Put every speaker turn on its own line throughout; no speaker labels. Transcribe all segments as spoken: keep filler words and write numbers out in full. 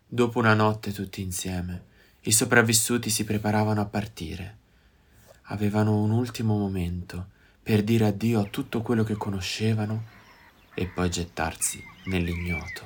Dopo una notte tutti insieme, i sopravvissuti si preparavano a partire. Avevano un ultimo momento per dire addio a tutto quello che conoscevano e poi gettarsi nell'ignoto.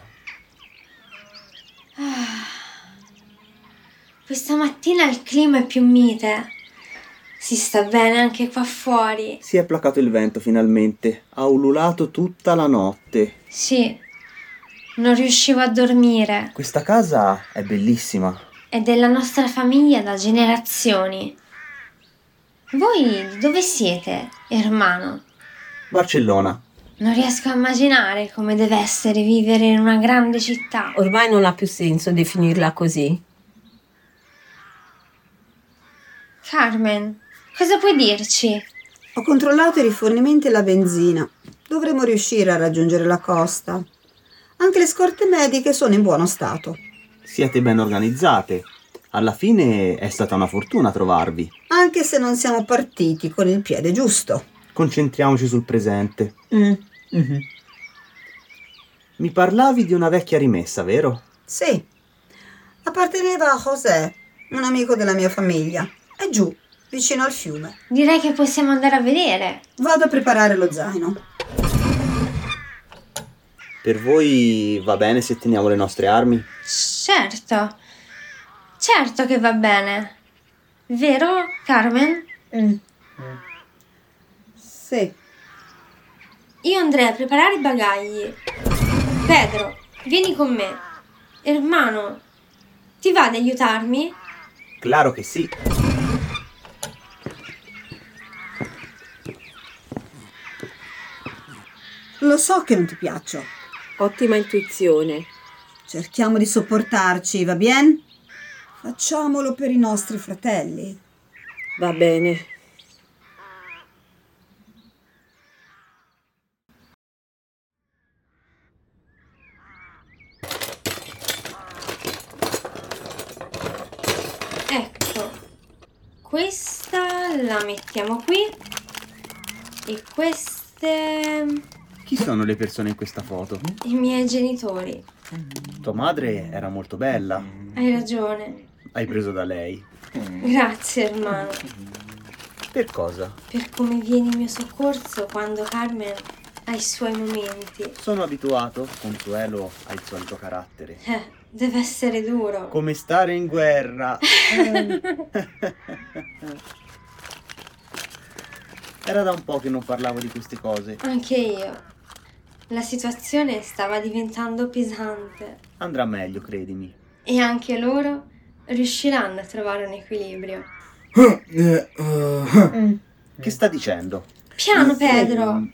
Ah, questa mattina il clima è più mite. Si sta bene anche qua fuori.
Si è placato il vento finalmente. Ha ululato tutta la notte.
Sì, non riuscivo a dormire.
Questa casa è bellissima.
È della nostra famiglia da generazioni. Voi di dove siete, ermano?
Barcellona.
Non riesco a immaginare come deve essere vivere in una grande città.
Ormai non ha più senso definirla così.
Carmen, cosa puoi dirci?
Ho controllato i rifornimenti e la benzina. Dovremo riuscire a raggiungere la costa. Anche le scorte mediche sono in buono stato.
Siete ben organizzate. Alla fine è stata una fortuna trovarvi.
Anche se non siamo partiti con il piede giusto.
Concentriamoci sul presente.
Mm. Mm-hmm.
Mi parlavi di una vecchia rimessa, vero?
Sì. Apparteneva a José, un amico della mia famiglia. È giù, vicino al fiume.
Direi che possiamo andare a vedere.
Vado a preparare lo zaino.
Per voi va bene se teniamo le nostre armi?
Certo. Certo che va bene. Vero, Carmen?
Mm. Sì.
Io andrei a preparare i bagagli. Pedro, vieni con me. Ermano, ti va di aiutarmi?
Claro che sì.
Lo so che non ti piaccio.
Ottima intuizione.
Cerchiamo di sopportarci, va bene? Facciamolo per i nostri fratelli.
Va bene.
Ecco, questa la mettiamo qui e queste
Chi sono le persone in questa foto?
i miei genitori.
Tua madre era molto bella.
Hai ragione.
Hai preso da lei.
Grazie, ermano,
Per cosa?
per come vieni in mio soccorso quando Carmen ha i suoi momenti.
Sono abituato. Consuelo ha il solito carattere.
Eh, deve essere duro.
Come stare in guerra. Era da un po' che non parlavo di queste cose.
Anche io. La situazione stava diventando pesante
Andrà meglio, credimi.
e anche loro riusciranno a trovare un equilibrio.
Mm.
Che sta dicendo?
Piano, Pedro!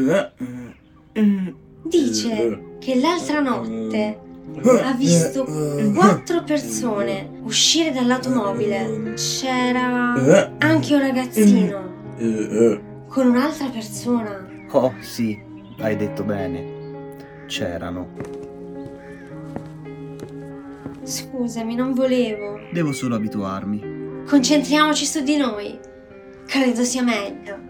Dice che l'altra notte ha visto quattro persone uscire dall'automobile. C'era anche un ragazzino con un'altra persona.
Oh, sì, hai detto bene. C'erano.
Scusami, non volevo.
Devo solo abituarmi.
Concentriamoci su di noi. Credo sia meglio.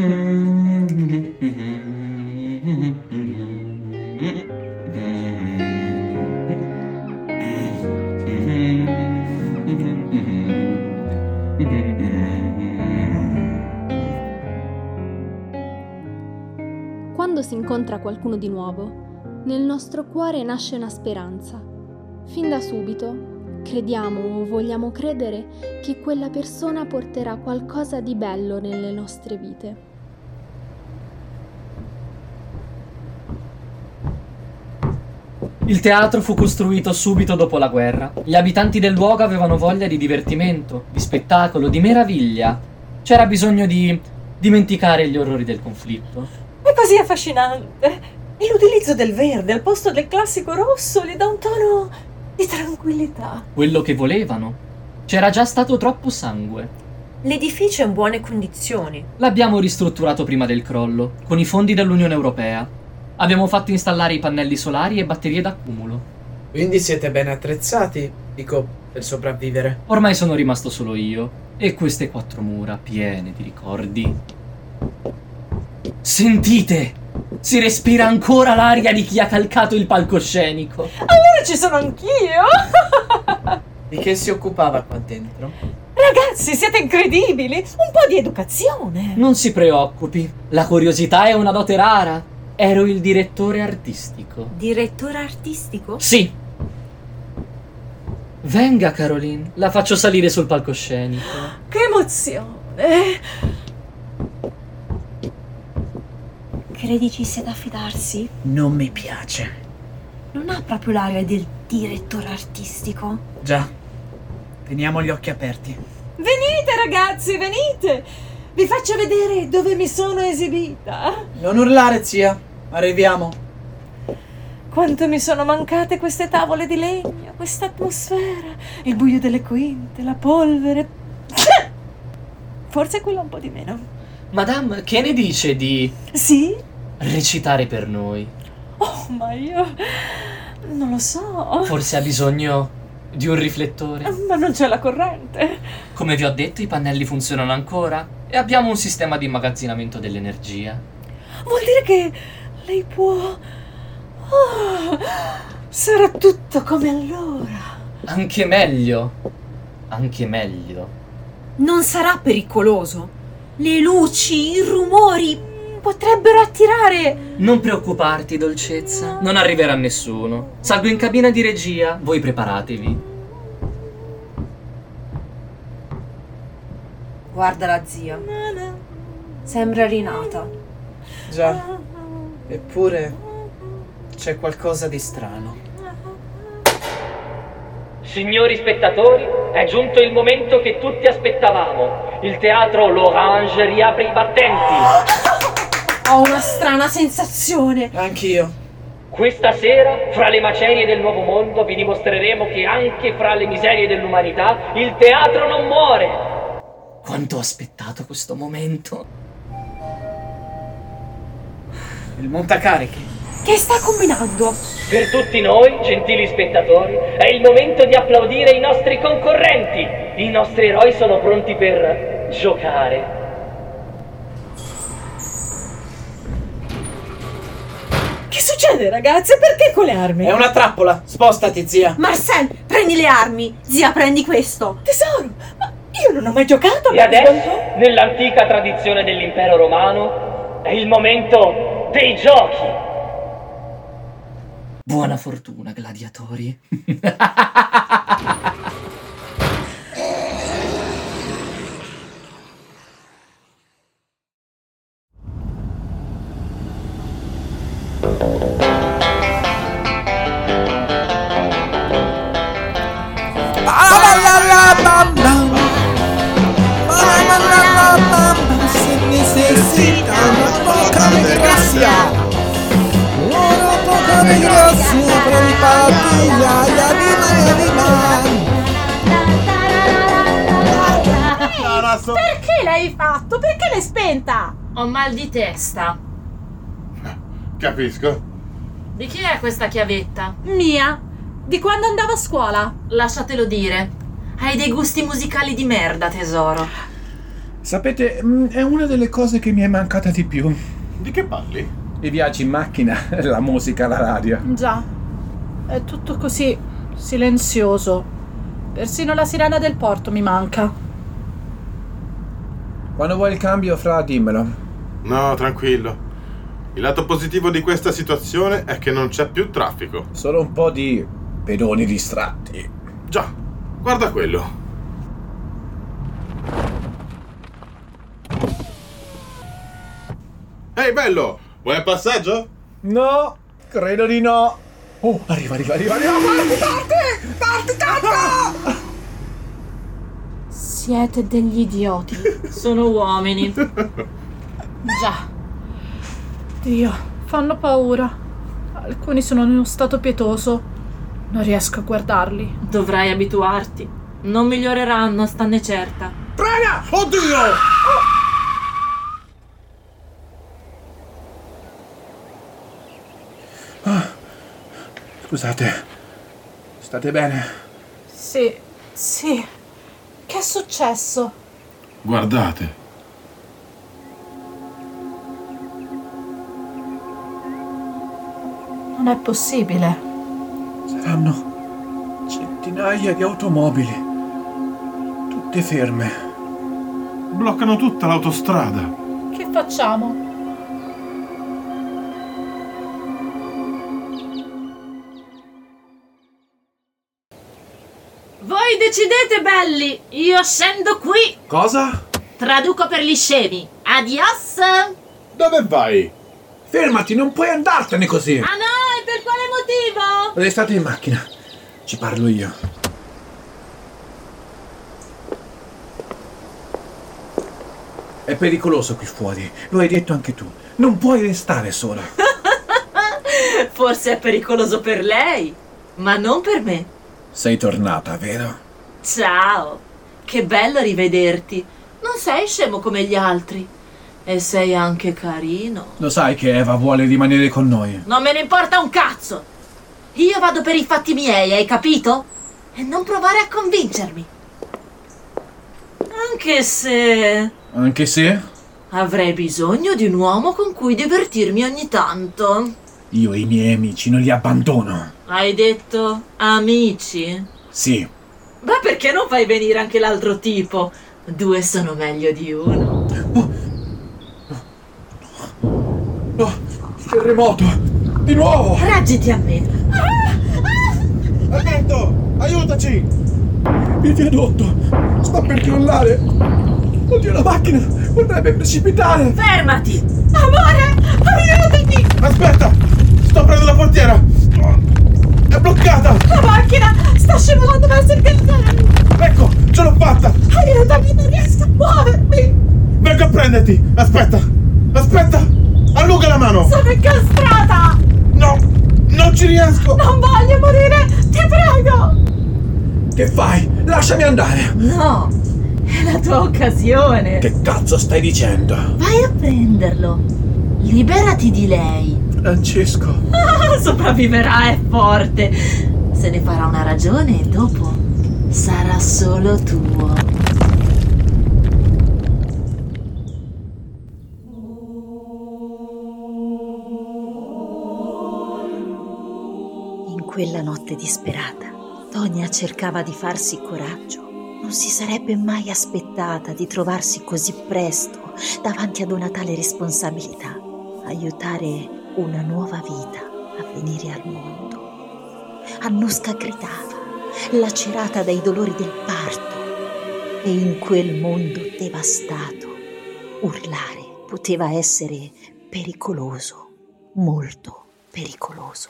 Quando si incontra qualcuno di nuovo, nel nostro cuore nasce una speranza. Fin da subito crediamo o vogliamo credere che quella persona porterà qualcosa di bello nelle nostre vite.
Il teatro fu costruito subito dopo la guerra. Gli abitanti del luogo avevano voglia di divertimento, di spettacolo, di meraviglia. C'era bisogno di dimenticare gli orrori del conflitto.
È così affascinante. E l'utilizzo del verde al posto del classico rosso gli dà un tono di tranquillità.
Quello che volevano. C'era già stato troppo sangue.
L'edificio è in buone condizioni.
L'abbiamo ristrutturato prima del crollo, con i fondi dell'Unione Europea. Abbiamo fatto installare i pannelli solari e batterie d'accumulo.
Quindi siete ben attrezzati, dico, per sopravvivere.
Ormai sono rimasto solo io e queste quattro mura piene di ricordi. Sentite! Si respira ancora l'aria di chi ha calcato il palcoscenico.
Allora ci sono anch'io!
Di che si occupava qua dentro?
Ragazzi, siete incredibili! Un po' di educazione!
Non si preoccupi, la curiosità è una dote rara. Ero il direttore artistico.
Direttore artistico?
Sì. Venga, Caroline, la faccio salire sul palcoscenico.
Che emozione!
Credi ci sia da fidarsi?
Non mi piace.
Non ha proprio l'aria del direttore artistico.
Già. Teniamo gli occhi aperti.
Venite ragazzi, venite! Vi faccio vedere dove mi sono esibita.
Non urlare, zia. Arriviamo.
Quanto mi sono mancate queste tavole di legno, questa atmosfera, il buio delle quinte, la polvere. Forse quella un po' di meno.
Madame, che ne dice di
Sì?
recitare per noi?
Oh, ma io non lo so.
Forse ha bisogno di un riflettore.
Ma non c'è la corrente.
Come vi ho detto, i pannelli funzionano ancora e abbiamo un sistema di immagazzinamento dell'energia.
Vuol dire che lei può... Oh, sarà tutto come allora.
Anche meglio. Anche meglio.
Non sarà pericoloso. Le luci, i rumori potrebbero attirare...
Non preoccuparti, dolcezza. Non arriverà nessuno. Salgo in cabina di regia. Voi preparatevi.
Guarda la zia. Sembra rinata.
Già. Eppure c'è qualcosa di strano.
Signori spettatori, è giunto il momento che tutti aspettavamo. Il teatro L'Orange riapre i battenti.
Ho una strana sensazione.
Anch'io.
Questa sera, fra le macerie del nuovo mondo, vi dimostreremo che anche fra le miserie dell'umanità, il teatro non muore. Quanto ho aspettato questo momento.
Il montacarichi.
Che sta combinando?
Per tutti noi, gentili spettatori, è il momento di applaudire i nostri concorrenti. I nostri eroi sono pronti per giocare.
Che succede ragazze? Perché con le armi?
È una trappola. Spostati, zia.
Marcel, prendi le armi. Zia, prendi questo.
Tesoro, ma io non ho mai giocato a
E adesso, nell'antica tradizione dell'impero romano, è il momento dei giochi. Buona fortuna, gladiatori.
Se necesita una poca de gracia, una poca de gracia para mi patilla, y arriba y arriba.
Perché l'hai fatto? Perché l'hai spenta?
Ho mal di testa.
Capisco.
Di chi è questa chiavetta?
Mia. Di quando andavo a scuola.
Lasciatelo dire. Hai dei gusti musicali di merda, tesoro.
Sapete, è una delle cose che mi è mancata di più.
Di che parli?
I viaggi in macchina, la musica, la radio.
Già. È tutto così silenzioso. Persino la sirena del porto mi manca.
Quando vuoi il cambio, Fra, dimmelo.
No, tranquillo. Il lato positivo di questa situazione è che non c'è più traffico.
Solo un po' di pedoni distratti.
Già, guarda quello. Ehi, bello! Vuoi il passaggio?
No, credo di no. Oh, arriva, arriva, arriva, arriva. Parti, parti! Parti, tanto!
Siete degli idioti.
Sono uomini.
Già. Dio, fanno paura. Alcuni sono in uno stato pietoso. Non riesco a guardarli.
Dovrai abituarti. Non miglioreranno, stanne certa.
Prega! Oddio! Ah, scusate. State bene?
Sì, sì. Che è successo?
Guardate.
Non è possibile.
Saranno centinaia di automobili, tutte ferme.
Bloccano tutta l'autostrada.
Che facciamo?
Voi decidete, belli! Io scendo qui!
Cosa?
Traduco per gli scemi. Adios!
Dove vai?
Fermati, non puoi andartene così!
Ah no, e per quale motivo?
Restate in macchina. Ci parlo io. È pericoloso qui fuori, lo hai detto anche tu. Non puoi restare sola.
Forse è pericoloso per lei, ma non per me.
Sei tornata, vero?
Ciao! Che bello rivederti. Non sei scemo come gli altri. E sei anche carino.
Lo sai che Eva vuole rimanere con noi.
Non me ne importa un cazzo! Io vado per i fatti miei, hai capito? E non provare a convincermi. Anche se...
Anche se?
Avrei bisogno di un uomo con cui divertirmi ogni tanto.
Io e i miei amici non li abbandono.
Hai detto amici?
Sì.
Ma perché non fai venire anche l'altro tipo? Due sono meglio di uno.
Oh, il terremoto! Di nuovo!
Raggiti a me!
Alberto, aiutaci!
Il viadotto sta per crollare! Oddio, la macchina potrebbe precipitare!
Fermati! Amore, aiutami!
Aspetta! Sto aprendo la portiera! È bloccata!
La macchina sta scivolando verso il cancello!
Ecco, ce l'ho fatta!
Aiutami, non riesco a muovermi!
Vengo a prenderti! Aspetta! Aspetta! Allunga la mano!
Sono incastrata!
No! Non ci riesco!
Non voglio morire! Ti prego!
Che fai? Lasciami andare!
No! È la tua occasione!
Che cazzo stai dicendo?
Vai a prenderlo! Liberati di lei!
Francesco!
Ah, sopravviverà, è forte! Se ne farà una ragione e dopo sarà solo tuo!
In quella notte disperata, Tonia cercava di farsi coraggio. Non si sarebbe mai aspettata di trovarsi così presto davanti ad una tale responsabilità. Aiutare una nuova vita a venire al mondo. Annuska gridava, lacerata dai dolori del parto. E in quel mondo devastato, urlare poteva essere pericoloso, molto pericoloso.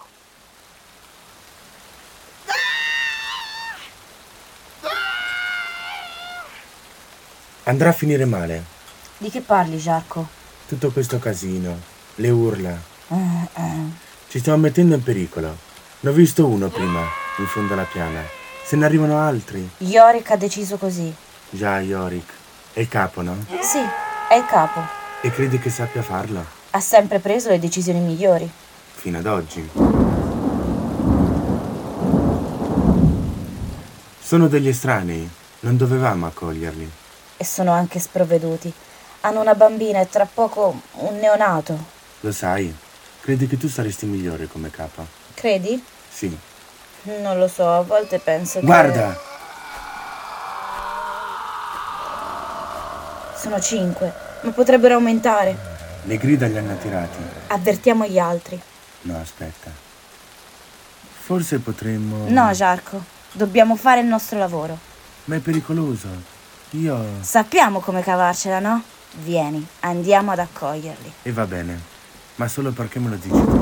Andrà a finire male.
Di che parli, Giacomo?
Tutto questo casino, le urla.
Uh, uh.
Ci stiamo mettendo in pericolo. Ne ho visto uno prima, in fondo alla piana. Se ne arrivano altri.
Yorick ha deciso così.
Già, Yorick. È il capo, no?
Sì, è il capo.
E credi che sappia farlo?
Ha sempre preso le decisioni migliori.
Fino ad oggi. Sono degli estranei. Non dovevamo accoglierli.
E sono anche sprovveduti. Hanno una bambina e tra poco un neonato.
Lo sai, credi che tu saresti migliore come capa?
Credi?
Sì.
Non lo so, a volte penso che...
Guarda!
Sono cinque, ma potrebbero aumentare.
Le grida li hanno attirati.
Avvertiamo gli altri.
No, aspetta. Forse potremmo...
No, Giacomo, dobbiamo fare il nostro lavoro.
Ma è pericoloso. Io...
Sappiamo come cavarcela, no? Vieni, andiamo ad accoglierli.
E va bene, ma solo perché me lo dici tu.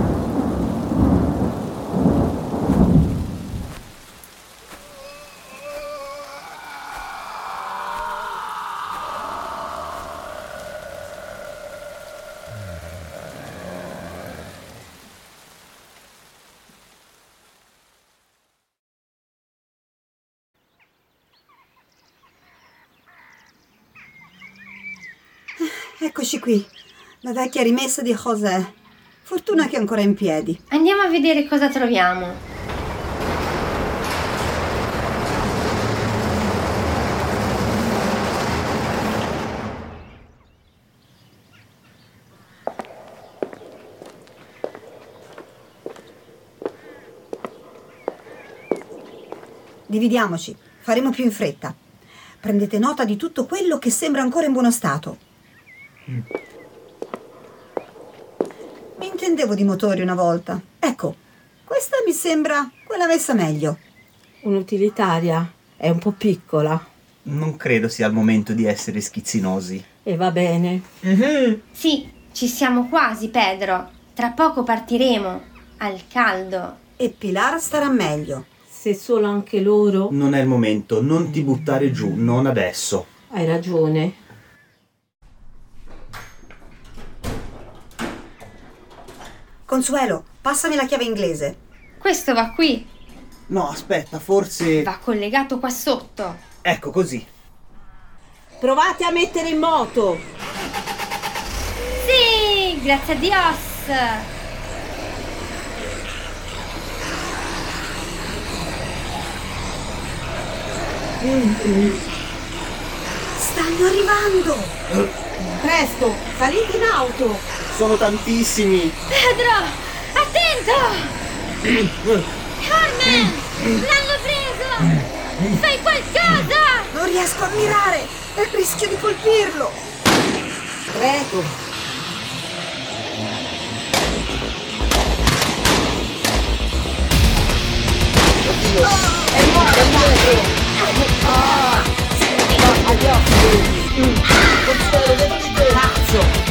Eccoci qui, la vecchia rimessa di José. Fortuna che è ancora in piedi.
Andiamo a vedere cosa troviamo.
dividiamoci, faremo più in fretta. Prendete nota di tutto quello che sembra ancora in buono stato. Mm. Mi intendevo di motori una volta. Ecco, questa mi sembra quella messa meglio.
Un'utilitaria è un po' piccola.
Non credo sia il momento di essere schizzinosi.
E va bene.
Mm-hmm. Sì, ci siamo quasi, Pedro. Tra poco partiremo. Al caldo.
E Pilar starà meglio.
Se solo anche loro...
Non è il momento, non ti buttare giù, non adesso.
Hai ragione.
Consuelo, passami la chiave inglese.
Questo va qui.
No, aspetta, forse...
Va collegato qua sotto.
Ecco, così.
Provate a mettere in moto.
Sì, grazie a Dios.
Stanno arrivando!
Presto, salite in auto!
Sono tantissimi!
Pedro, attento! Carmen, l'hanno preso! Fai qualcosa!
Non riesco a mirare! Rischio di colpirlo!
Prego!
È morto, è morto! Ah! Agli occhi! Consuelo, vedete? Cazzo!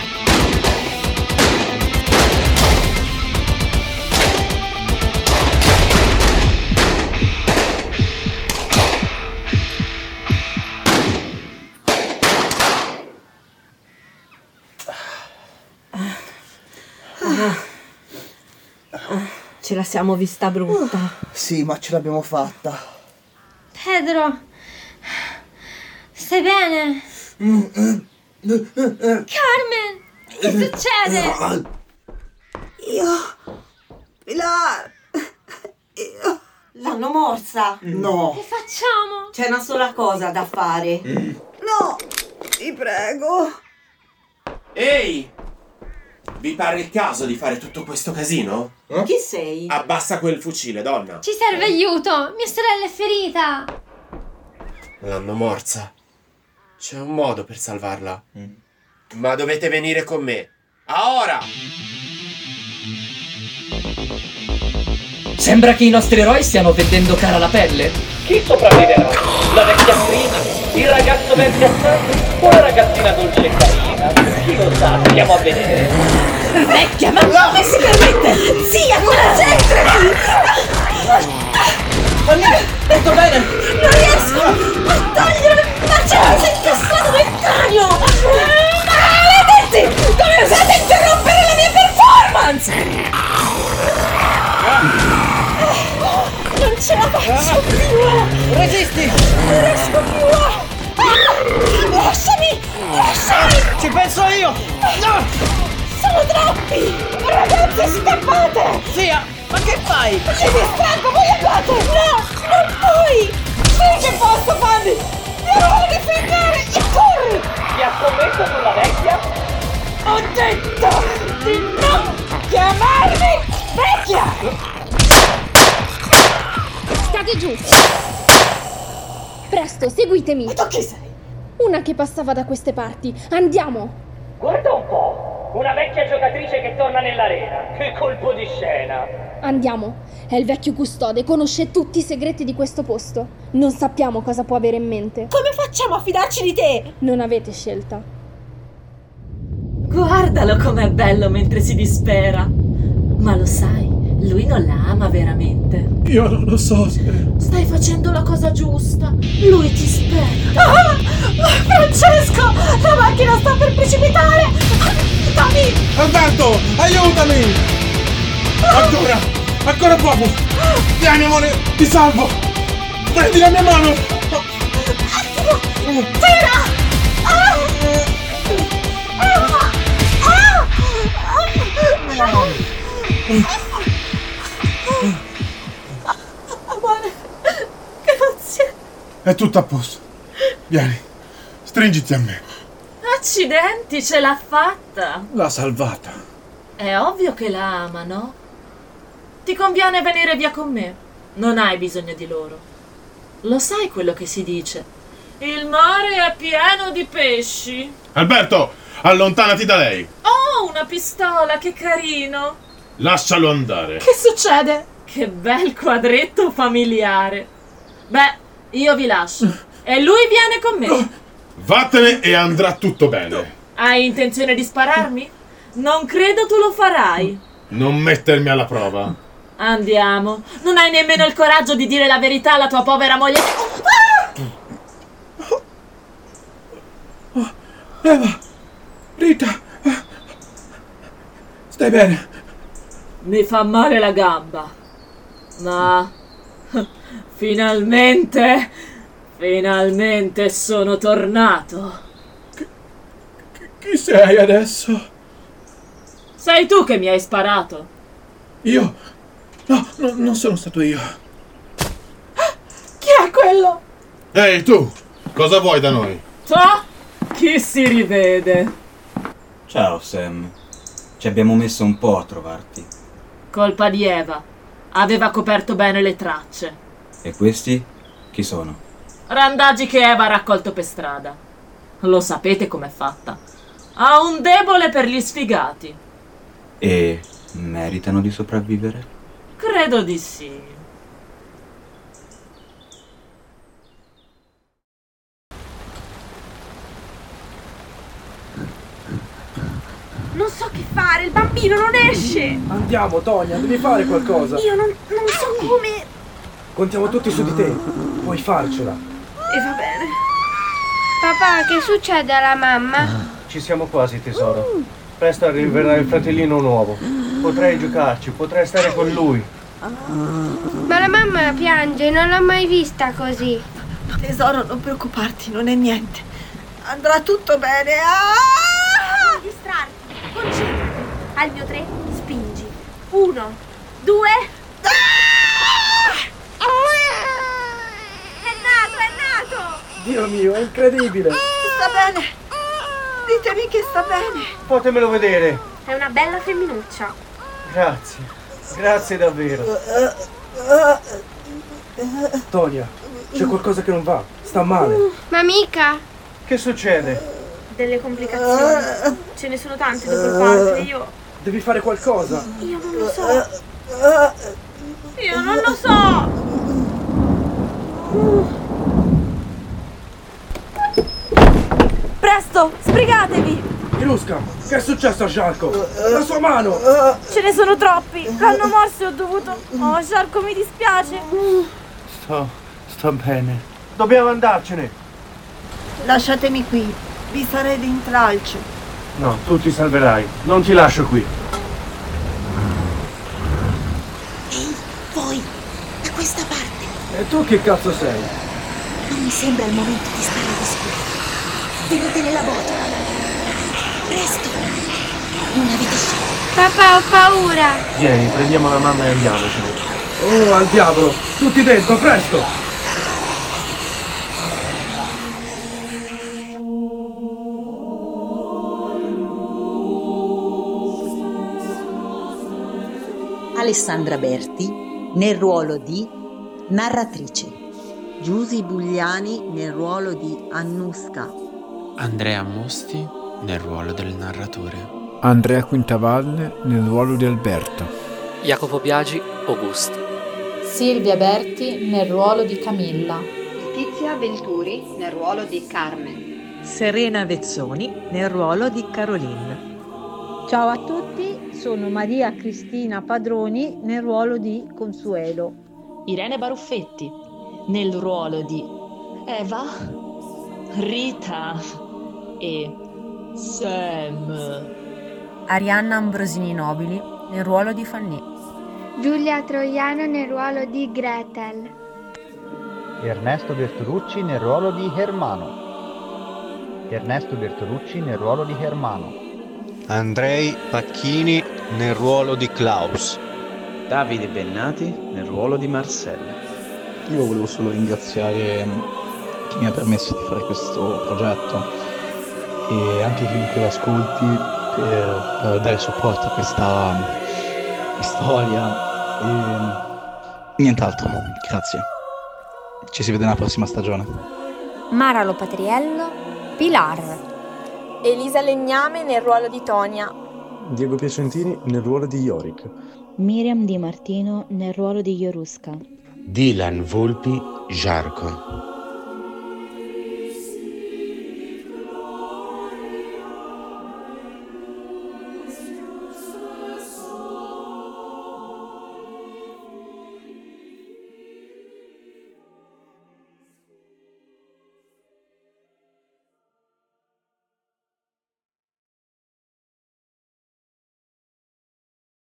Ah. Ah, ce la siamo vista brutta.
Uh, sì, ma ce l'abbiamo fatta.
Pedro, stai bene? Carmen, che succede?
Io... Pilar... Io...
L'hanno morsa?
No.
Che facciamo?
C'è una sola cosa da fare.
No, ti prego.
Ehi! Vi pare il caso di fare tutto questo casino?
Eh? Chi sei?
Abbassa quel fucile, donna.
Ci serve aiuto, mia sorella è ferita.
L'hanno morsa. C'è un modo per salvarla. Mm. Ma dovete venire con me. A ora!
Sembra che i nostri eroi stiano vendendo cara la pelle.
Chi sopravviverà? La vecchia prima? Il ragazzo verde assai? O la ragazzina dolce e carina? Chi lo sa? Andiamo a vedere.
Vecchia, ma come si permette? Zia, concentrati!
Tutto bene?
Non riesco a togliere la cellula incastata nel cranio! Maledetti! Come osate interrompere la mia performance? Non ce la faccio più!
Resisti!
Non riesco più! Ah! Lasciami! Lasciami!
Ci penso io! No!
Sono troppi! Ragazzi, scappate!
Zia, ma che fai?
Ci distraggo, voi andate! No! Non puoi! Sì che posso farli! Devo difendere! E corri!
Ti ha scommesso sulla vecchia?
Ho detto di non chiamarmi vecchia!
State giù! Presto, seguitemi!
Ma tu chi sei?
Una che passava da queste parti. Andiamo!
Guarda un po'! Una vecchia giocatrice che torna nell'arena. Che colpo di scena!
Andiamo! È il vecchio custode, conosce tutti i segreti di questo posto. Non sappiamo cosa può avere in mente.
Come facciamo a fidarci di te?
Non avete scelta.
Guardalo com'è bello mentre si dispera. Ma lo sai, lui non la ama veramente.
Io non lo so se...
Stai facendo la cosa giusta. Lui ti aspetta.
Ah! Francesco! La macchina sta per precipitare! Aiutami!
Alberto, aiutami! Ancora! Ancora poco! Vieni amore, ti salvo! Prendi la mia mano!
Attimo! Tira! Ah! Ah! Ah! Amore, grazie.
È tutto a posto. Vieni, stringiti a me.
Accidenti, ce l'ha fatta.
L'ha salvata.
È ovvio che la ama, no? Ti conviene venire via con me. Non hai bisogno di loro. Lo sai quello che si dice? Il mare è pieno di pesci.
Alberto, allontanati da lei.
Oh, una pistola, che carino.
Lascialo andare.
Che succede?
Che bel quadretto familiare. Beh, io vi lascio. E lui viene con me.
Vattene e andrà tutto bene.
Hai intenzione di spararmi? Non credo tu lo farai.
Non mettermi alla prova.
Andiamo. Non hai nemmeno il coraggio di dire la verità alla tua povera moglie.
Oh, Eva, Rita, stai bene?
Mi fa male la gamba. Ma finalmente, finalmente sono tornato.
Chi, chi sei adesso?
Sei tu che mi hai sparato.
Io? No, no, non sono stato io.
Chi è quello?
Ehi tu, cosa vuoi da noi?
Ciao, chi si rivede?
Ciao Sam, ci abbiamo messo un po' a trovarti.
Colpa di Eva, aveva coperto bene le tracce.
E questi chi sono?
Randagi che Eva ha raccolto per strada. Lo sapete com'è fatta. Ha un debole per gli sfigati.
E meritano di sopravvivere?
Credo di sì.
Non so che fare, il bambino non esce.
Andiamo, Tonia, devi fare qualcosa.
Io non, non so come.
Contiamo tutti su di te. Puoi farcela.
E va bene. Papà, che succede alla mamma?
Ci siamo quasi, tesoro. Presto arriverà il fratellino nuovo. Potrei giocarci, potrei stare con lui.
Ma la mamma piange, non l'ho mai vista così.
Tesoro, non preoccuparti, non è niente. Andrà tutto bene. Ah!
Non distrarti, concentrati. Al mio tre, spingi. Uno, due.
Ah!
È nato, è nato!
Dio mio, è incredibile.
Sta bene. Ditemi che sta bene.
Fatemelo vedere.
È una bella femminuccia.
Grazie. Grazie davvero.
Tonia, c'è qualcosa che non va. Sta male.
Ma mica.
Che succede?
Delle complicazioni. Ce ne sono tante da quel parte. Io.
Devi fare qualcosa.
Io non lo so. Io non lo so.
Presto, sbrigatevi!
Iruska, che è successo a Sharko? La sua mano!
Ce ne sono troppi! L'hanno morso e ho dovuto... Oh, Sharko, mi dispiace!
Sto... sto bene. Dobbiamo andarcene.
Lasciatemi qui, vi sarei d'intralcio.
No, tu ti salverai. Non ti lascio qui.
Ehi, voi, da questa parte.
E tu che cazzo sei?
Non mi sembra il momento di stare a discutere. Tenete nella botola. Presto. Non avete scelta.
Papà, ho paura.
Vieni, prendiamo la mamma e andiamocene.
Oh, al diavolo! Tutti dentro, presto!
Alessandra Berti nel ruolo di narratrice.
Giusy Bugliani nel ruolo di Annuska.
Andrea Mosti nel ruolo del narratore.
Andrea Quintavalle nel ruolo di Alberto.
Jacopo Biagi, Augusto.
Silvia Berti nel ruolo di Camilla.
Tizia Venturi nel ruolo di Carmen.
Serena Vezzoni nel ruolo di Caroline.
Ciao a tutti, sono Maria Cristina Padroni nel ruolo di Consuelo.
Irene Baruffetti nel ruolo di Eva, Rita e Sam.
Arianna Ambrosini Nobili nel ruolo di Fanny.
Giulia Troiano nel ruolo di Gretel.
Ernesto Bertolucci nel ruolo di Hermano. Ernesto Bertolucci nel ruolo di Hermano.
Andrei Pacchini nel ruolo di Klaus.
Davide Bennati nel ruolo di Marcella.
Io volevo solo ringraziare chi mi ha permesso di fare questo progetto e anche chiunque lo ascolti per, per dare supporto a questa storia e nient'altro, grazie. ci si vede nella prossima stagione.
Mara Lopatriello, Pilar.
Elisa Legname nel ruolo di Tonia.
Diego Piacentini nel ruolo di Yorick.
Miriam Di Martino nel ruolo di Yoruska.
Dylan Volpi, Jarko.